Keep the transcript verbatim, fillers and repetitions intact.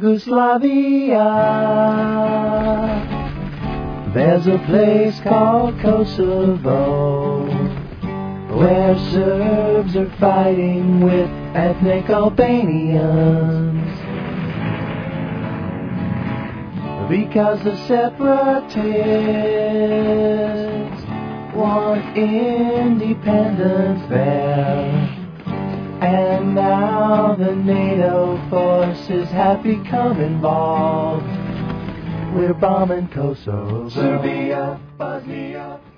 Yugoslavia. There's a place called Kosovo, where Serbs are fighting with ethnic Albanians, because the separatists want independence there. And now the NATO forces have become involved. We're bombing Kosovo, Serbia, Bosnia.